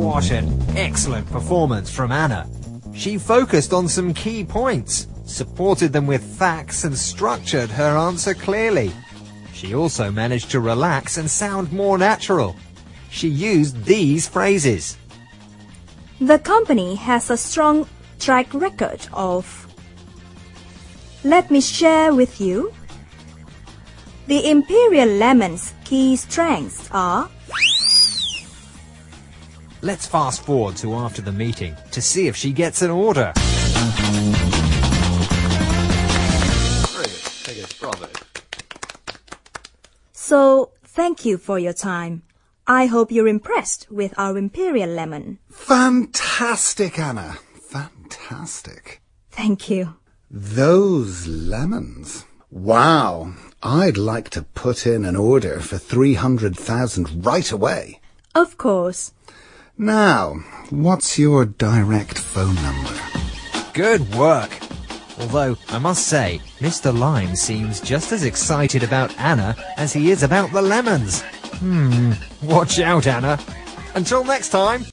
What an excellent performance from Anna. She focused on some key points, supported them with facts and structured her answer clearly. She also managed to relax and sound more natural. She used these phrases. The company has a strong track record of. Let me share with you. The Imperial Lemon's key strengths are. Let's fast forward to after the meeting to see if she gets an order. Bravo. So, thank you for your time. I hope you're impressed with our Imperial Lemon. Fantastic, Anna. Fantastic. Thank you. Those lemons. Wow. I'd like to put in an order for 300,000 right away. Of course. Now, what's your direct phone number? Good work. Although, I must say, Mr. Lime seems just as excited about Anna as he is about the lemons. Watch out, Anna. Until next time.